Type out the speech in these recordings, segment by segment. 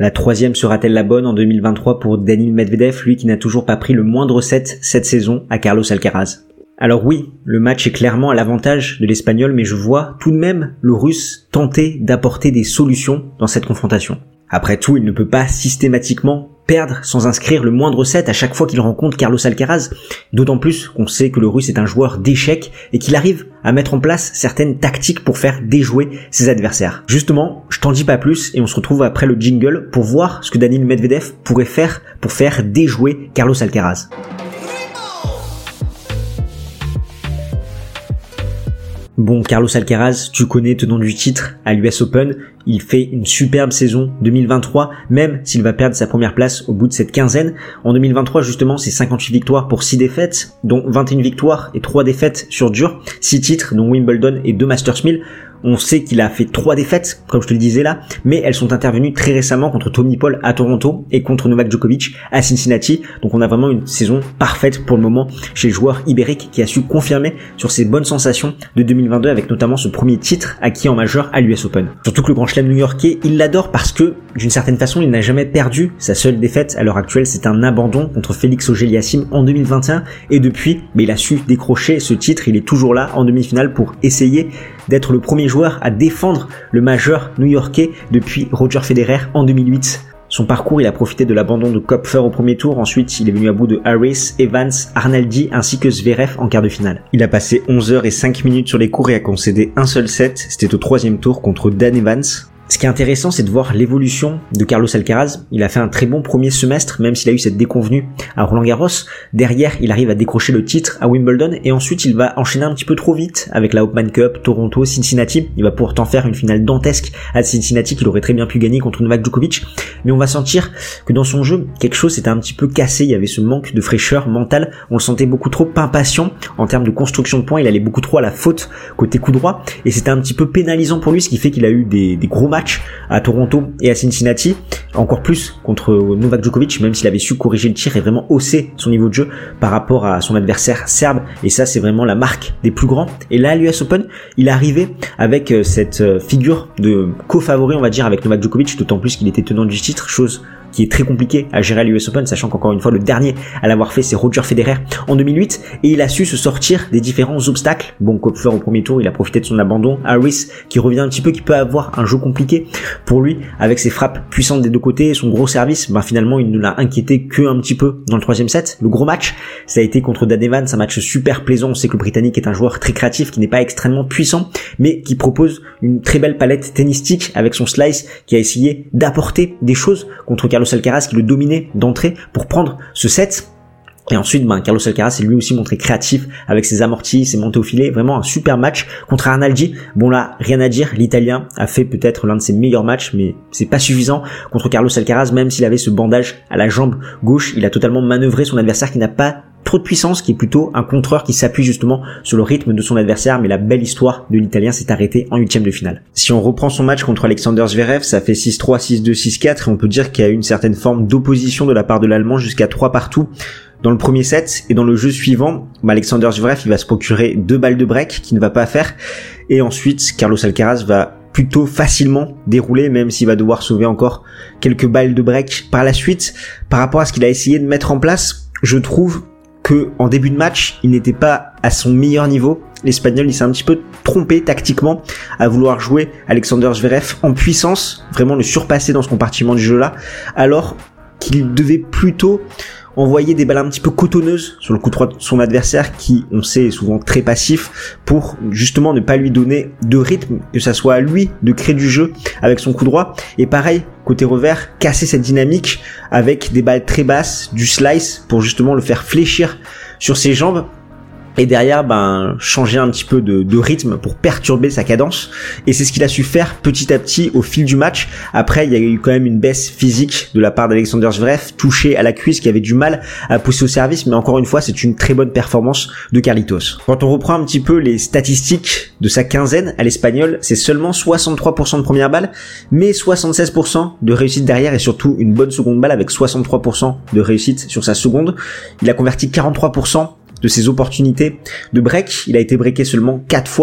La troisième sera-t-elle la bonne en 2023 pour Daniil Medvedev, lui qui n'a toujours pas pris le moindre set cette saison à Carlos Alcaraz? Alors oui, le match est clairement à l'avantage de l'Espagnol, mais je vois tout de même le Russe tenter d'apporter des solutions dans cette confrontation. Après tout, il ne peut pas systématiquement perdre sans inscrire le moindre set à chaque fois qu'il rencontre Carlos Alcaraz, d'autant plus qu'on sait que le Russe est un joueur d'échecs et qu'il arrive à mettre en place certaines tactiques pour faire déjouer ses adversaires. Justement, je t'en dis pas plus et on se retrouve après le jingle pour voir ce que Daniil Medvedev pourrait faire pour faire déjouer Carlos Alcaraz. Bon, Carlos Alcaraz, tu connais tenant du titre à l'US Open, il fait une superbe saison 2023, même s'il va perdre sa première place au bout de cette quinzaine. En 2023, justement, c'est 58 victoires pour 6 défaites, dont 21 victoires et 3 défaites sur dur, 6 titres, dont Wimbledon et 2 Masters 1000. On sait qu'il a fait 3 défaites, comme je te le disais là, mais elles sont intervenues très récemment contre Tommy Paul à Toronto et contre Novak Djokovic à Cincinnati. Donc on a vraiment une saison parfaite pour le moment chez le joueur ibérique qui a su confirmer sur ses bonnes sensations de 2022 avec notamment ce premier titre acquis en majeur à l'US Open. Surtout que le grand chelem new-yorkais, il l'adore parce que d'une certaine façon, il n'a jamais perdu. Sa seule défaite à l'heure actuelle, c'est un abandon contre Félix Auger-Aliassime en 2021 et depuis, il a su décrocher ce titre. Il est toujours là en demi-finale pour essayer d'être le premier joueur à défendre le majeur new-yorkais depuis Roger Federer en 2008. Son parcours, il a profité de l'abandon de Kopfer au premier tour. Ensuite, il est venu à bout de Harris, Evans, Arnaldi ainsi que Zverev en quart de finale. Il a passé 11 heures et 5 minutes sur les cours et a concédé un seul set. C'était au troisième tour contre Dan Evans. Ce qui est intéressant, c'est de voir l'évolution de Carlos Alcaraz. Il a fait un très bon premier semestre, même s'il a eu cette déconvenue à Roland-Garros. Derrière, il arrive à décrocher le titre à Wimbledon et ensuite il va enchaîner un petit peu trop vite avec la Hopman Cup, Toronto, Cincinnati. Il va pourtant faire une finale dantesque à Cincinnati qu'il aurait très bien pu gagner contre Novak Djokovic. Mais on va sentir que dans son jeu, quelque chose s'était un petit peu cassé. Il y avait ce manque de fraîcheur mentale. On le sentait beaucoup trop impatient en termes de construction de points. Il allait beaucoup trop à la faute côté coup droit et c'était un petit peu pénalisant pour lui, ce qui fait qu'il a eu des gros matchs à Toronto et à Cincinnati, encore plus contre Novak Djokovic, même s'il avait su corriger le tir et vraiment hausser son niveau de jeu par rapport à son adversaire serbe, et ça c'est vraiment la marque des plus grands. Et là à l'US Open, il est arrivé avec cette figure de co-favori on va dire avec Novak Djokovic, d'autant plus qu'il était tenant du titre, chose qui est très compliqué à gérer à l'US Open, sachant qu'encore une fois, le dernier à l'avoir fait, c'est Roger Federer en 2008, et il a su se sortir des différents obstacles. Bon, Kopfer au premier tour, il a profité de son abandon. Harris, qui revient un petit peu, qui peut avoir un jeu compliqué pour lui, avec ses frappes puissantes des deux côtés, et son gros service, finalement, il ne l'a inquiété que un petit peu dans le troisième set. Le gros match, ça a été contre Dan Evans, un match super plaisant. On sait que le Britannique est un joueur très créatif, qui n'est pas extrêmement puissant, mais qui propose une très belle palette tennistique avec son slice, qui a essayé d'apporter des choses contre Carlos Alcaraz qui le dominait d'entrée pour prendre ce set. Et ensuite, Carlos Alcaraz s'est lui aussi montré créatif avec ses amortis, ses montées au filet. Vraiment un super match contre Arnaldi. Bon là, rien à dire. L'Italien a fait peut-être l'un de ses meilleurs matchs, mais c'est pas suffisant contre Carlos Alcaraz. Même s'il avait ce bandage à la jambe gauche, il a totalement manœuvré son adversaire qui n'a pas trop de puissance, qui est plutôt un contreur qui s'appuie justement sur le rythme de son adversaire, mais la belle histoire de l'Italien s'est arrêtée en huitième de finale. Si on reprend son match contre Alexander Zverev, ça fait 6-3, 6-2, 6-4, et on peut dire qu'il y a eu une certaine forme d'opposition de la part de l'Allemand jusqu'à 3 partout dans le premier set, et dans le jeu suivant, Alexander Zverev, il va se procurer 2 balles de break qu'il ne va pas faire, et ensuite Carlos Alcaraz va plutôt facilement dérouler, même s'il va devoir sauver encore quelques balles de break par la suite. Par rapport à ce qu'il a essayé de mettre en place, je trouve que en début de match, il n'était pas à son meilleur niveau. L'Espagnol, il s'est un petit peu trompé tactiquement à vouloir jouer Alexander Zverev en puissance, vraiment le surpasser dans ce compartiment du jeu-là, alors qu'il devait plutôt envoyer des balles un petit peu cotonneuses sur le coup droit de son adversaire qui, on sait, est souvent très passif, pour justement ne pas lui donner de rythme, que ça soit à lui de créer du jeu avec son coup droit. Et pareil, côté revers, casser cette dynamique avec des balles très basses, du slice, pour justement le faire fléchir sur ses jambes. Et derrière, changer un petit peu de rythme pour perturber sa cadence. Et c'est ce qu'il a su faire petit à petit au fil du match. Après, il y a eu quand même une baisse physique de la part d'Alexander Zverev, touché à la cuisse, qui avait du mal à pousser au service. Mais encore une fois, c'est une très bonne performance de Carlitos. Quand on reprend un petit peu les statistiques de sa quinzaine à l'Espagnol, c'est seulement 63% de première balle, mais 76% de réussite derrière et surtout une bonne seconde balle avec 63% de réussite sur sa seconde. Il a converti 43% de ses opportunités de break. Il a été breaké seulement 4 fois.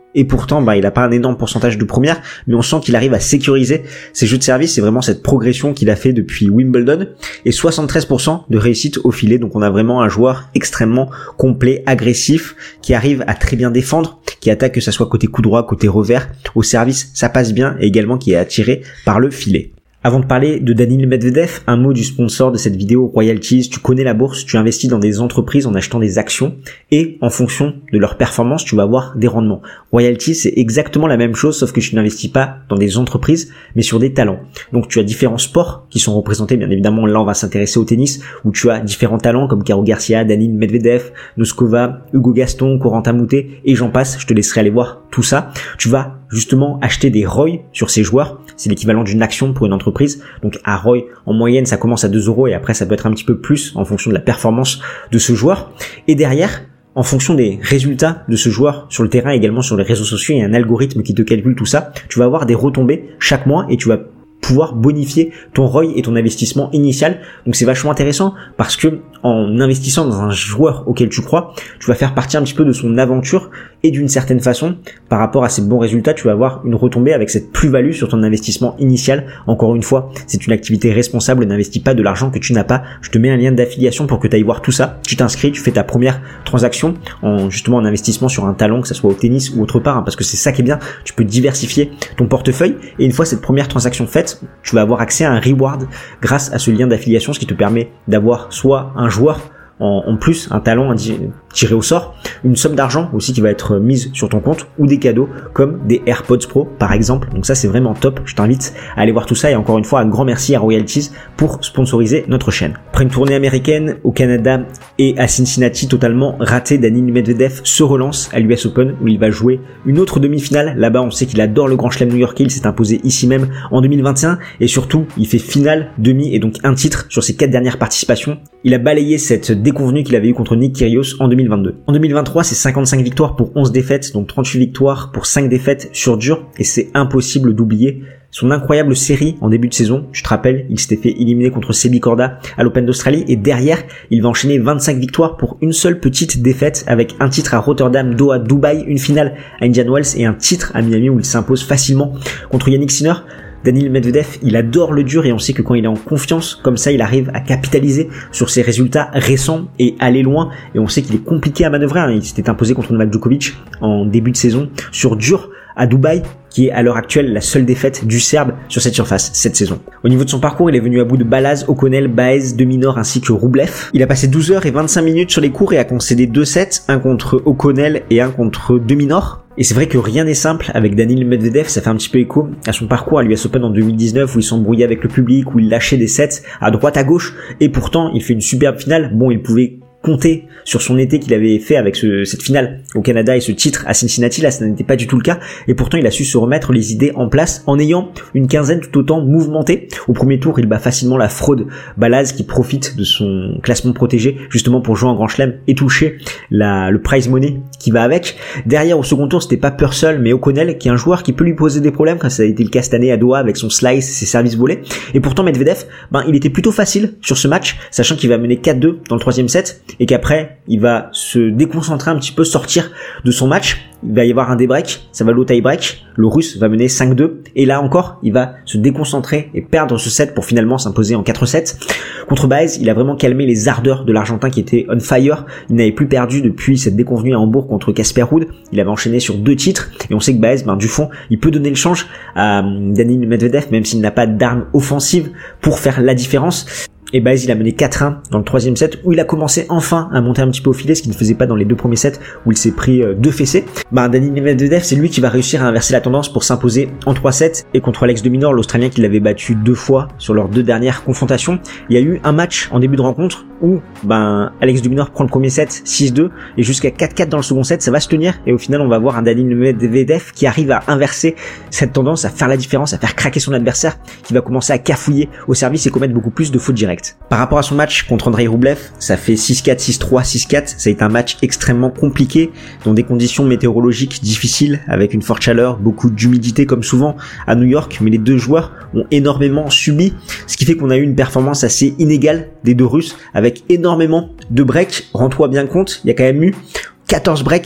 et pourtant il a pas un énorme pourcentage de première, mais on sent qu'il arrive à sécuriser ses jeux de service. C'est vraiment cette progression qu'il a fait depuis Wimbledon, et 73% de réussite au filet. Donc on a vraiment un joueur extrêmement complet, agressif, qui arrive à très bien défendre, qui attaque que ça soit côté coup droit, côté revers, au service ça passe bien, et également qui est attiré par le filet. Avant de parler de Daniil Medvedev, un mot du sponsor de cette vidéo, Royalties. Tu connais la bourse, tu investis dans des entreprises en achetant des actions, et en fonction de leur performance, tu vas avoir des rendements. Royalties, c'est exactement la même chose, sauf que tu n'investis pas dans des entreprises, mais sur des talents. Donc tu as différents sports qui sont représentés, bien évidemment là on va s'intéresser au tennis, où tu as différents talents comme Caro Garcia, Daniil Medvedev, Noskova, Hugo Gaston, Corentin Moutet, et j'en passe, je te laisserai aller voir tout ça. Tu vas justement acheter des ROI sur ces joueurs, c'est l'équivalent d'une action pour une entreprise. Donc à ROI, en moyenne, ça commence à 2 euros, et après ça peut être un petit peu plus en fonction de la performance de ce joueur. Et derrière, en fonction des résultats de ce joueur sur le terrain, également sur les réseaux sociaux, il y a un algorithme qui te calcule tout ça. Tu vas avoir des retombées chaque mois, et tu vas pouvoir bonifier ton ROI et ton investissement initial. Donc c'est vachement intéressant, parce que en investissant dans un joueur auquel tu crois, tu vas faire partie un petit peu de son aventure, et d'une certaine façon, par rapport à ces bons résultats, tu vas avoir une retombée avec cette plus-value sur ton investissement initial. Encore une fois, c'est une activité responsable, n'investis pas de l'argent que tu n'as pas. Je te mets un lien d'affiliation pour que tu ailles voir tout ça. Tu t'inscris, tu fais ta première transaction en investissement sur un talent, que ça soit au tennis ou autre part, parce que c'est ça qui est bien, tu peux diversifier ton portefeuille, et une fois cette première transaction faite, tu vas avoir accès à un reward grâce à ce lien d'affiliation, ce qui te permet d'avoir soit un joueur en plus, un talent tiré au sort, une somme d'argent aussi qui va être mise sur ton compte, ou des cadeaux comme des AirPods Pro par exemple. Donc ça c'est vraiment top, je t'invite à aller voir tout ça, et encore une fois un grand merci à Royalties pour sponsoriser notre chaîne. Après une tournée américaine au Canada et à Cincinnati totalement ratée, Daniil Medvedev se relance à l'US Open, où il va jouer une autre demi-finale. Là-bas on sait qu'il adore le Grand Chelem new-yorkais, il s'est imposé ici même en 2021, et surtout il fait finale, demi et donc un titre sur ses 4 dernières participations. Il a balayé cette déconvenue qu'il avait eu contre Nick Kyrgios en 2022. En 2023, c'est 55 victoires pour 11 défaites, donc 38 victoires pour 5 défaites sur dur, et c'est impossible d'oublier son incroyable série en début de saison. Je te rappelle, il s'était fait éliminer contre Sebi Korda à l'Open d'Australie, et derrière, il va enchaîner 25 victoires pour une seule petite défaite, avec un titre à Rotterdam, Doha, Dubaï, une finale à Indian Wells et un titre à Miami où il s'impose facilement contre Yannick Sinner. Daniil Medvedev, il adore le dur, et on sait que quand il est en confiance, comme ça, il arrive à capitaliser sur ses résultats récents et aller loin. Et on sait qu'il est compliqué à manœuvrer. Il s'était imposé contre Novak Djokovic en début de saison sur dur à Dubaï, qui est à l'heure actuelle la seule défaite du Serbe sur cette surface cette saison. Au niveau de son parcours, il est venu à bout de Balaz, O'Connell, Baez, de Minaur ainsi que Rublev. Il a passé 12 heures et 25 minutes sur les courts et a concédé 2 sets, un contre O'Connell et un contre de Minaur. Et c'est vrai que rien n'est simple avec Daniil Medvedev, ça fait un petit peu écho à son parcours à l'US Open en 2019, où il s'embrouillait avec le public, où il lâchait des sets à droite à gauche, et pourtant il fait une superbe finale. Bon, il pouvait compter sur son été qu'il avait fait avec cette finale au Canada et ce titre à Cincinnati. Là, ça n'était pas du tout le cas, et pourtant il a su se remettre les idées en place en ayant une quinzaine tout autant mouvementée. Au premier tour, il bat facilement la fraude Balaz, qui profite de son classement protégé justement pour jouer en Grand Chelem et toucher le prize money qui va avec. Derrière, au second tour, c'était pas Purcell mais O'Connell, qui est un joueur qui peut lui poser des problèmes, comme ça a été le cas cette année à Doha avec son slice, ses services volés. Et pourtant Medvedev, il était plutôt facile sur ce match, sachant qu'il va mener 4-2 dans le troisième set, et qu'après il va se déconcentrer un petit peu, sortir de son match. Il va y avoir un débreak, ça va aller au tie-break, le russe va mener 5-2, et là encore il va se déconcentrer et perdre ce set pour finalement s'imposer en 4-7. Contre Baez, il a vraiment calmé les ardeurs de l'Argentin qui était on fire. Il n'avait plus perdu depuis cette déconvenue à Hambourg contre Casper Ruud. Il avait enchaîné sur 2 titres, et on sait que Baez, du fond, il peut donner le change à Daniil Medvedev, même s'il n'a pas d'arme offensive pour faire la différence. Et Baez, il a mené 4-1 dans le troisième set, où il a commencé enfin à monter un petit peu au filet, ce qu'il ne faisait pas dans les 2 premiers sets où il s'est pris 2 fessées. Daniil Medvedev, c'est lui qui va réussir à inverser la tendance pour s'imposer en 3-7, et contre Alex de Minaur, l'Australien qui l'avait battu 2 fois sur leurs 2 dernières confrontations. Il y a eu un match en début de rencontre où Alex de Minaur prend le premier set 6-2, et jusqu'à 4-4 dans le second set, ça va se tenir, et au final on va voir un Daniil Medvedev qui arrive à inverser cette tendance, à faire la différence, à faire craquer son adversaire, qui va commencer à cafouiller au service et commettre beaucoup plus de fautes directes. Par rapport à son match contre Andrei Rublev, ça fait 6-4, 6-3, 6-4. Ça a été un match extrêmement compliqué, dans des conditions météorologiques difficiles, avec une forte chaleur, beaucoup d'humidité comme souvent à New York, mais les 2 joueurs ont énormément subi, ce qui fait qu'on a eu une performance assez inégale des 2 Russes, avec énormément de breaks. Rends-toi bien compte, il y a quand même eu 14 breaks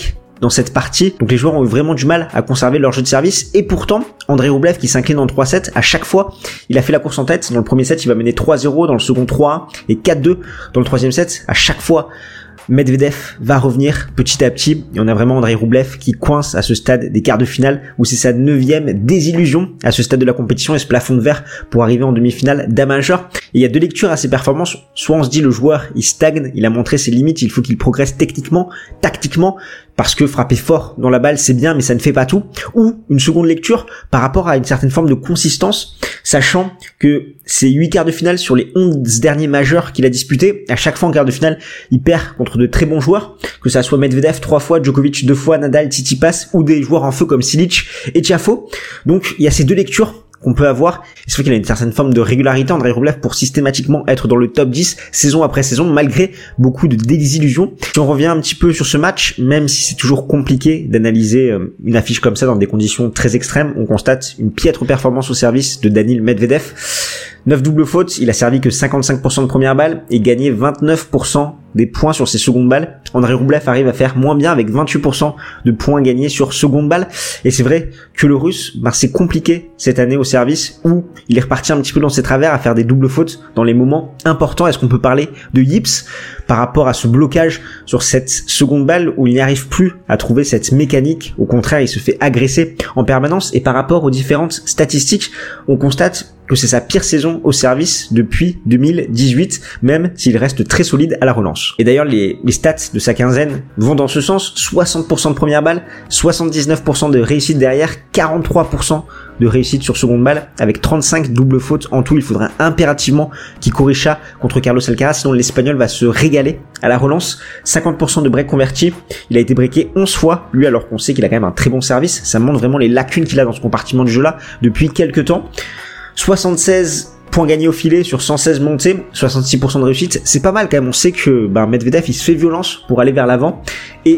dans cette partie. Donc les joueurs ont eu vraiment du mal à conserver leur jeu de service. Et pourtant, Andrei Rublev qui s'incline en 3-7, à chaque fois, il a fait la course en tête. Dans le premier set, il va mener 3-0, dans le second 3-1 et 4-2 dans le troisième set. À chaque fois, Medvedev va revenir petit à petit et on a vraiment Andrei Rublev qui coince à ce stade des quarts de finale où c'est sa 9e désillusion à ce stade de la compétition et ce plafond de verre pour arriver en demi-finale d'un majeur. Et il y a deux lectures à ses performances. Soit on se dit le joueur il stagne, il a montré ses limites, il faut qu'il progresse techniquement, tactiquement, parce que frapper fort dans la balle c'est bien mais ça ne fait pas tout. Ou une seconde lecture par rapport à une certaine forme de consistance, sachant que ces 8 quarts de finale sur les 11 derniers majeurs qu'il a disputés, à chaque fois en quart de finale il perd contre de très bons joueurs, que ça soit Medvedev 3 fois, Djokovic 2 fois, Nadal, Tsitsipas ou des joueurs en feu comme Cilic et Tiafoe. Donc il y a ces deux lectures qu'on peut avoir. C'est vrai qu'il a une certaine forme de régularité, Andrei Rublev, pour systématiquement être dans le top 10 saison après saison, malgré beaucoup de désillusions. Si on revient un petit peu sur ce match, même si c'est toujours compliqué d'analyser une affiche comme ça dans des conditions très extrêmes, on constate une piètre performance au service de Daniil Medvedev. 9 doubles fautes, il a servi que 55% de première balle et gagné 29% des points sur ses secondes balles. Andrei Rublev arrive à faire moins bien avec 28% de points gagnés sur seconde balle. Et c'est vrai que le Russe, c'est compliqué cette année au service où il est reparti un petit peu dans ses travers à faire des doubles fautes dans les moments importants. Est-ce qu'on peut parler de yips par rapport à ce blocage sur cette seconde balle où il n'y arrive plus à trouver cette mécanique? Au contraire, il se fait agresser en permanence et par rapport aux différentes statistiques, on constate que c'est sa pire saison au service depuis 2018, même s'il reste très solide à la relance. Et d'ailleurs, les stats de sa quinzaine vont dans ce sens. 60% de première balle, 79% de réussite derrière, 43% de réussite sur seconde balle, avec 35 doubles fautes en tout. Il faudra impérativement qu'il corrige ça contre Carlos Alcaraz, sinon l'Espagnol va se régaler à la relance. 50% de break convertis, il a été breaké 11 fois, lui, alors qu'on sait qu'il a quand même un très bon service. Ça montre vraiment les lacunes qu'il a dans ce compartiment du jeu-là depuis quelques temps. 76 points gagnés au filet sur 116 montées, 66% de réussite, c'est pas mal quand même. On sait que Medvedev il se fait violence pour aller vers l'avant et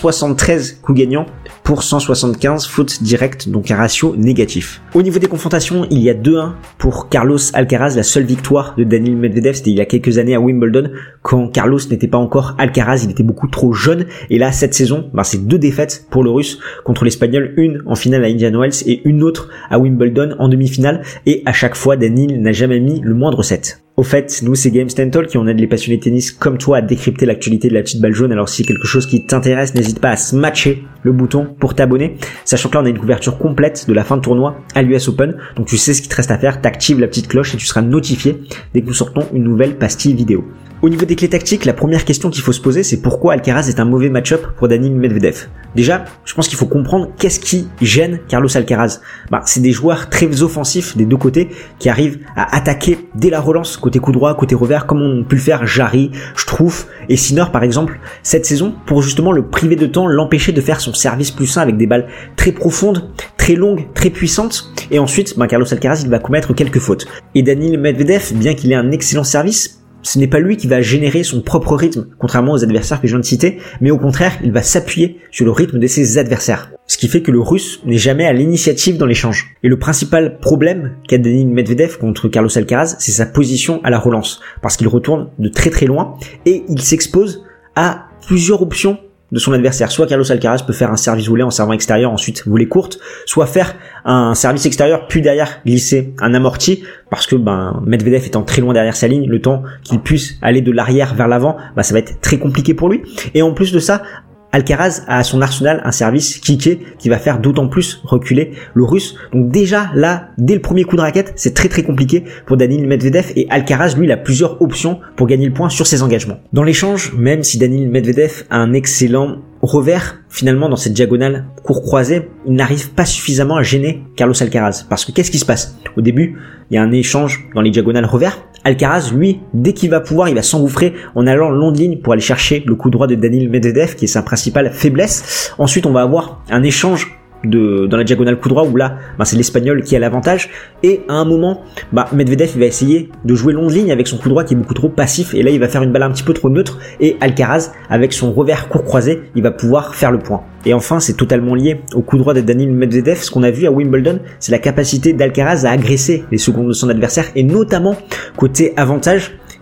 173 coups gagnants pour 175 fautes directes, donc un ratio négatif. Au niveau des confrontations, il y a 2-1 pour Carlos Alcaraz, la seule victoire de Daniil Medvedev, c'était il y a quelques années à Wimbledon, quand Carlos n'était pas encore Alcaraz, il était beaucoup trop jeune, et là, cette saison, c'est 2 défaites pour le Russe contre l'Espagnol, une en finale à Indian Wells et une autre à Wimbledon en demi-finale, et à chaque fois, Daniil n'a jamais mis le moindre set. Au fait, nous c'est Games Talk qui on aide les passionnés de tennis comme toi à décrypter l'actualité de la petite balle jaune. Alors si quelque chose qui t'intéresse, n'hésite pas à smatcher le bouton pour t'abonner. Sachant que là on a une couverture complète de la fin de tournoi à l'US Open. Donc tu sais ce qu'il te reste à faire, t'actives la petite cloche et tu seras notifié dès que nous sortons une nouvelle pastille vidéo. Au niveau des clés tactiques, la première question qu'il faut se poser, c'est pourquoi Alcaraz est un mauvais match-up pour Daniil Medvedev. Déjà, je pense qu'il faut comprendre qu'est-ce qui gêne Carlos Alcaraz. C'est des joueurs très offensifs des deux côtés qui arrivent à attaquer dès la relance, côté coup droit, côté revers, comme on peut le faire Jarry, Struff et Sinner par exemple cette saison, pour justement le priver de temps, l'empêcher de faire son service plus sain avec des balles très profondes, très longues, très puissantes. Et ensuite, Carlos Alcaraz il va commettre quelques fautes. Et Daniil Medvedev, bien qu'il ait un excellent service, ce n'est pas lui qui va générer son propre rythme, contrairement aux adversaires que je viens de citer, mais au contraire, il va s'appuyer sur le rythme de ses adversaires. Ce qui fait que le Russe n'est jamais à l'initiative dans l'échange. Et le principal problème qu'a Daniil Medvedev contre Carlos Alcaraz, c'est sa position à la relance, parce qu'il retourne de très très loin et il s'expose à plusieurs options de son adversaire. Soit Carlos Alcaraz peut faire un service volé en servant extérieur, ensuite volée courte, soit faire un service extérieur, puis derrière glisser un amorti, parce que Medvedev étant très loin derrière sa ligne, le temps qu'il puisse aller de l'arrière vers l'avant, ça va être très compliqué pour lui. Et en plus de ça, Alcaraz a à son arsenal un service kické qui va faire d'autant plus reculer le Russe. Donc déjà là, dès le premier coup de raquette, c'est très très compliqué pour Daniil Medvedev, et Alcaraz, lui, il a plusieurs options pour gagner le point sur ses engagements. Dans l'échange, même si Daniil Medvedev a un excellent revers, finalement dans cette diagonale court croisée, il n'arrive pas suffisamment à gêner Carlos Alcaraz. Parce que qu'est-ce qui se passe? Au début, il y a un échange dans les diagonales revers. Alcaraz, lui, dès qu'il va pouvoir, il va s'engouffrer en allant long de ligne pour aller chercher le coup droit de Daniil Medvedev, qui est sa principale faiblesse. Ensuite, on va avoir un échange dans la diagonale coup droit où là, c'est l'Espagnol qui a l'avantage, et à un moment, Medvedev il va essayer de jouer long de ligne avec son coup droit qui est beaucoup trop passif, et là il va faire une balle un petit peu trop neutre, et Alcaraz, avec son revers court croisé, il va pouvoir faire le point. Et enfin, c'est totalement lié au coup droit de Daniil Medvedev. Ce qu'on a vu à Wimbledon, c'est la capacité d'Alcaraz à agresser les secondes de son adversaire, et notamment côté avantage,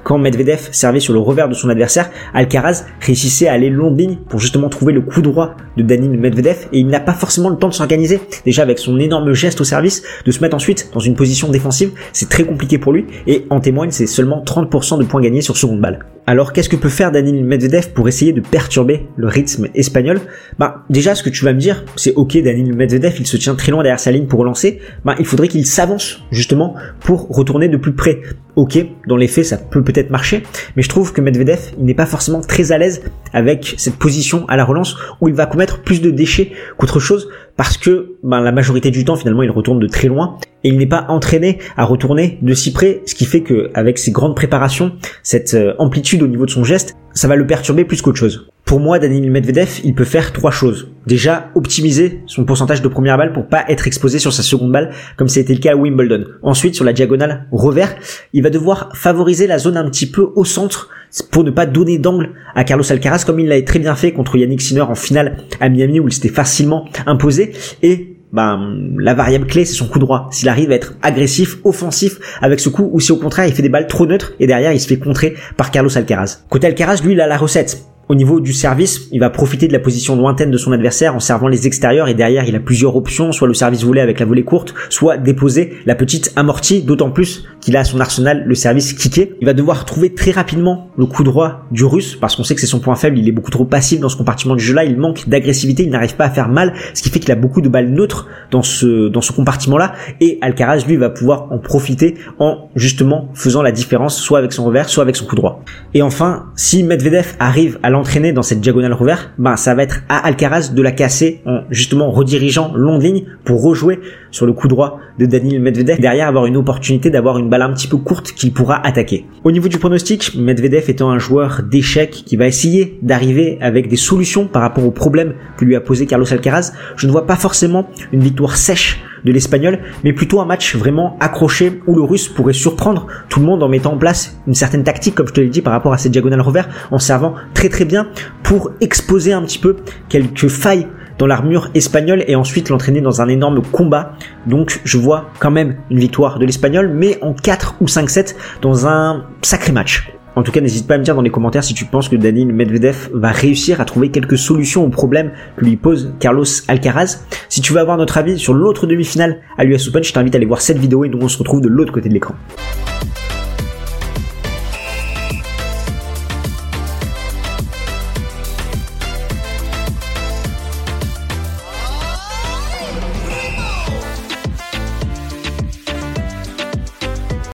quand Medvedev servait sur le revers de son adversaire, Alcaraz réussissait à aller long de ligne pour justement trouver le coup droit de Daniil Medvedev et il n'a pas forcément le temps de s'organiser. Déjà avec son énorme geste au service, de se mettre ensuite dans une position défensive, c'est très compliqué pour lui et en témoigne c'est seulement 30% de points gagnés sur seconde balle. Alors qu'est-ce que peut faire Daniil Medvedev pour essayer de perturber le rythme espagnol? Déjà ce que tu vas me dire, c'est ok, Daniil Medvedev il se tient très loin derrière sa ligne pour relancer, il faudrait qu'il s'avance justement pour retourner de plus près. Ok, dans les faits ça peut peut-être marcher, mais je trouve que Medvedev il n'est pas forcément très à l'aise avec cette position à la relance où il va commettre plus de déchets qu'autre chose parce que la majorité du temps finalement il retourne de très loin et il n'est pas entraîné à retourner de si près, ce qui fait que avec ses grandes préparations, cette amplitude au niveau de son geste, ça va le perturber plus qu'autre chose. Pour moi, Daniil Medvedev, il peut faire 3 choses. Déjà, optimiser son pourcentage de première balle pour pas être exposé sur sa seconde balle, comme ça a été le cas à Wimbledon. Ensuite, sur la diagonale revers, il va devoir favoriser la zone un petit peu au centre pour ne pas donner d'angle à Carlos Alcaraz, comme il l'a très bien fait contre Yannick Sinner en finale à Miami où il s'était facilement imposé. Et la variable clé, c'est son coup droit. S'il arrive à être agressif, offensif avec ce coup, ou si au contraire, il fait des balles trop neutres et derrière, il se fait contrer par Carlos Alcaraz. Côté Alcaraz, lui, il a la recette. Au niveau du service, il va profiter de la position lointaine de son adversaire en servant les extérieurs et derrière il a plusieurs options, soit le service volé avec la volée courte, soit déposer la petite amortie, d'autant plus qu'il a à son arsenal le service kické. Il va devoir trouver très rapidement le coup droit du russe parce qu'on sait que c'est son point faible, il est beaucoup trop passif dans ce compartiment du jeu là, il manque d'agressivité, il n'arrive pas à faire mal, ce qui fait qu'il a beaucoup de balles neutres dans ce compartiment là et Alcaraz lui va pouvoir en profiter en justement faisant la différence soit avec son revers, soit avec son coup droit. Et enfin, si Medvedev arrive à l'entraîner dans cette diagonale revers, ça va être à Alcaraz de la casser en justement redirigeant long de ligne pour rejouer sur le coup droit de Daniil Medvedev, derrière avoir une opportunité d'avoir une balle un petit peu courte qu'il pourra attaquer. Au niveau du pronostic, Medvedev étant un joueur d'échecs qui va essayer d'arriver avec des solutions par rapport aux problèmes que lui a posé Carlos Alcaraz, je ne vois pas forcément une victoire sèche de l'Espagnol, mais plutôt un match vraiment accroché où le Russe pourrait surprendre tout le monde en mettant en place une certaine tactique, comme je te l'ai dit, par rapport à cette diagonale revers, en servant très très bien pour exposer un petit peu quelques failles dans l'armure espagnole et ensuite l'entraîner dans un énorme combat. Donc je vois quand même une victoire de l'Espagnol, mais en 4 ou 5-7 dans un sacré match. En tout cas, n'hésite pas à me dire dans les commentaires si tu penses que Daniil Medvedev va réussir à trouver quelques solutions aux problèmes que lui pose Carlos Alcaraz. Si tu veux avoir notre avis sur l'autre demi-finale à l'US Open, je t'invite à aller voir cette vidéo et nous on se retrouve de l'autre côté de l'écran.